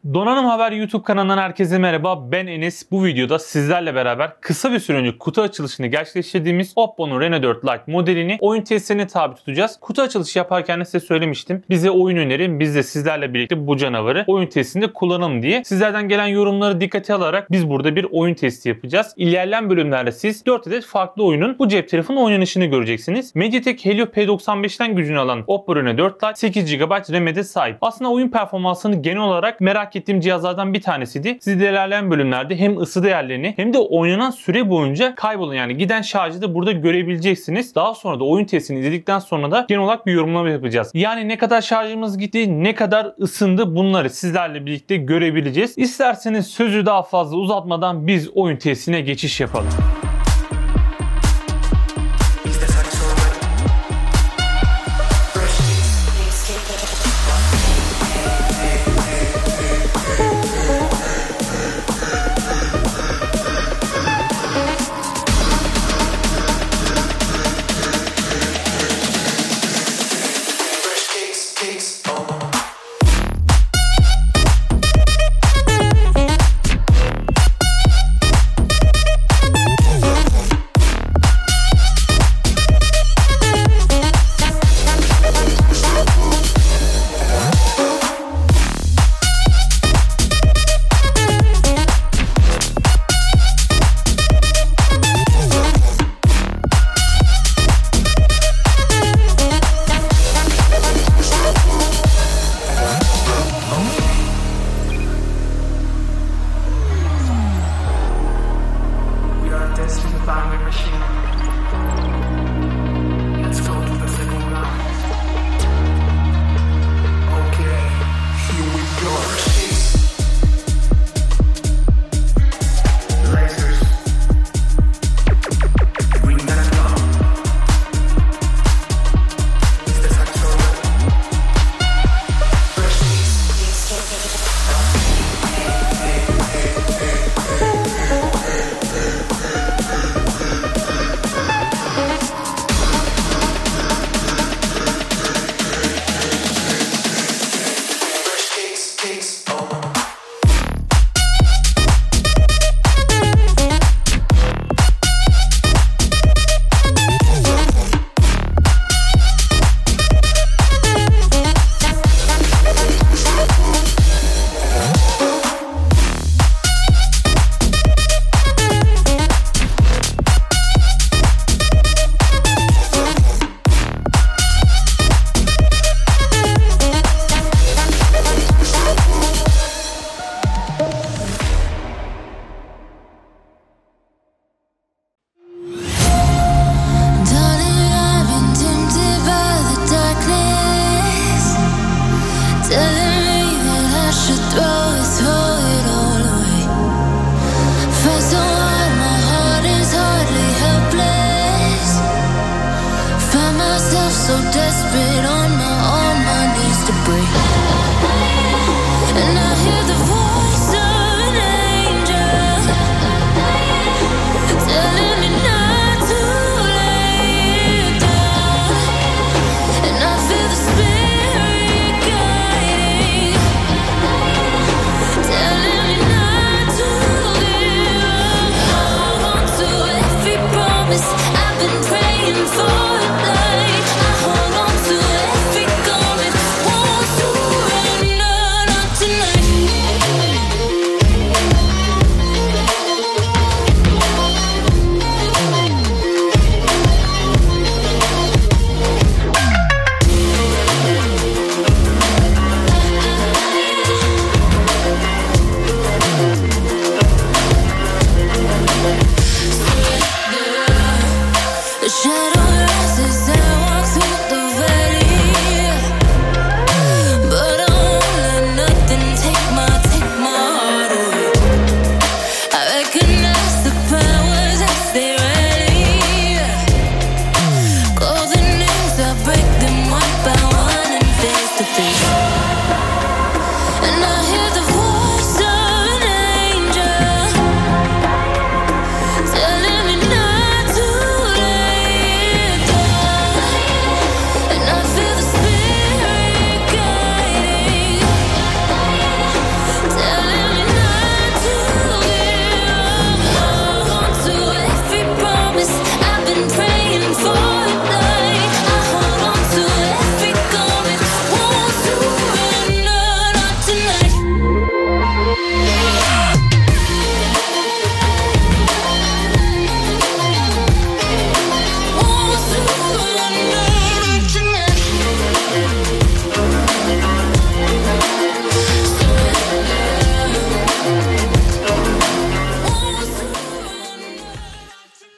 Donanım Haber YouTube kanalından herkese merhaba. Ben Enes. Bu videoda sizlerle beraber kısa bir süre önce kutu açılışını gerçekleştirdiğimiz Oppo'nun Reno 4 Lite modelini oyun testlerine tabi tutacağız. Kutu açılışı yaparken de size söylemiştim. Bize oyun önerin, biz de sizlerle birlikte bu canavarı oyun testinde kullanalım diye. Sizlerden gelen yorumları dikkate alarak biz burada bir oyun testi yapacağız. İlerleyen bölümlerde siz 4 adet farklı oyunun bu cep telefonu oynanışını göreceksiniz. MediaTek Helio P95'ten gücünü alan Oppo Reno 4 Lite 8 GB RAM'e de sahip. Aslında oyun performansını genel olarak merak ettiğim cihazlardan bir tanesiydi. Siz de ilerleyen bölümlerde hem ısı değerlerini hem de oynanan süre boyunca kaybolan yani giden şarjı da burada görebileceksiniz. Daha sonra da oyun testini izledikten sonra da genel olarak bir yorumlama yapacağız. Yani ne kadar şarjımız gitti, ne kadar ısındı, bunları sizlerle birlikte görebileceğiz. İsterseniz sözü daha fazla uzatmadan biz oyun testine geçiş yapalım.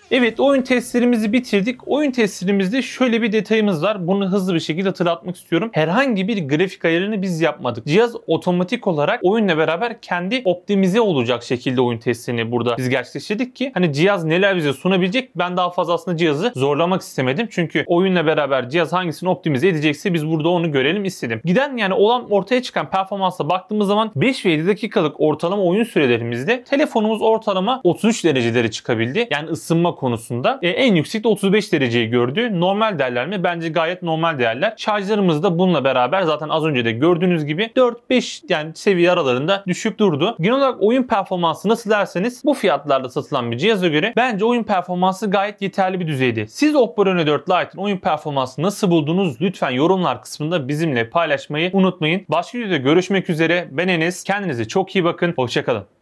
Evet, oyun testlerimizi bitirdik. Oyun testlerimizde şöyle bir detayımız var. Bunu hızlı bir şekilde hatırlatmak istiyorum. Herhangi bir grafik ayarını biz yapmadık. Cihaz otomatik olarak oyunla beraber kendi optimize olacak şekilde oyun testini burada biz gerçekleştirdik ki hani cihaz neler bize sunabilecek, ben daha fazla aslında cihazı zorlamak istemedim. Çünkü oyunla beraber cihaz hangisini optimize edecekse biz burada onu görelim istedim. Giden yani olan ortaya çıkan performansa baktığımız zaman 5 ve 7 dakikalık ortalama oyun sürelerimizde telefonumuz ortalama 33 dereceleri çıkabildi. Yani ısınma konusunda. En yüksek de 35 dereceyi gördü. Normal değerler mi? Bence gayet normal değerler. Şarjlarımız da bununla beraber zaten az önce de gördüğünüz gibi 4-5 yani seviye aralarında düşüp durdu. Genel olarak oyun performansı nasıl derseniz bu fiyatlarda satılan bir cihaza göre bence oyun performansı gayet yeterli bir düzeyde. Siz Oppo Reno 4 Lite'ın oyun performansını nasıl buldunuz? Lütfen yorumlar kısmında bizimle paylaşmayı unutmayın. Başka videoda görüşmek üzere. Ben Enes. Kendinize çok iyi bakın. Hoşça kalın.